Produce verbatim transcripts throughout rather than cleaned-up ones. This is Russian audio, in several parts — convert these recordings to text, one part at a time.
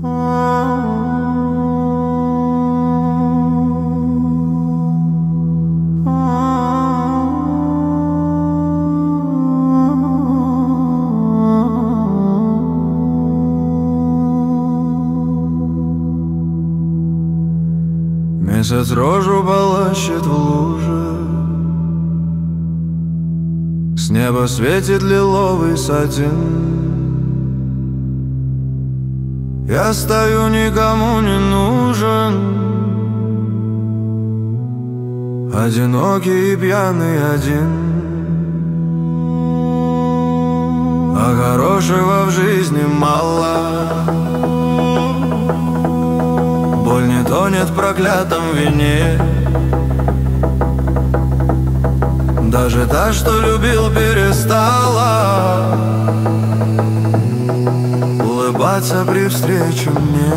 Месяц рожу полощет в луже, с неба светит лиловый сатин. Я стою, никому не нужен, одинокий и пьяный один. А хорошего в жизни мало, боль не тонет в проклятом вине. Даже та, что любил, перестала улыбаться при встрече мне.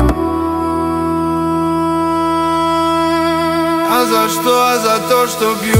А за что? А за то, что бью